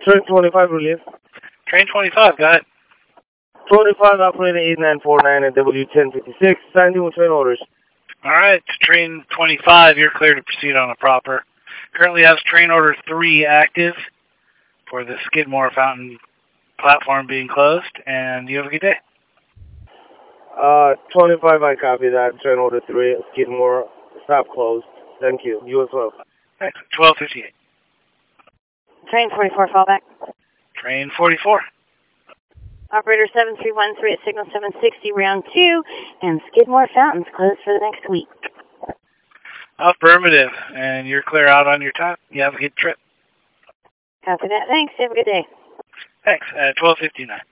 Train 25, relief. Train 25, go ahead. 25, operator 8949 at W1056. Standing with train orders. All right, train 25, you're clear to proceed on a proper. Currently has train order 3 active for the Skidmore Fountain platform being closed, and you have a good day. 25, I copy that. Train order 3, Skidmore, stop closed. Thank you. You as well. Thanks. 1258. Train 44, fallback. Train 44. Operator 7313 at signal 760, round 2, and Skidmore Fountains closed for the next week. Affirmative, and you're clear out on your time. You have a good trip. Copy that. Thanks. Have a good day. Thanks. 1259.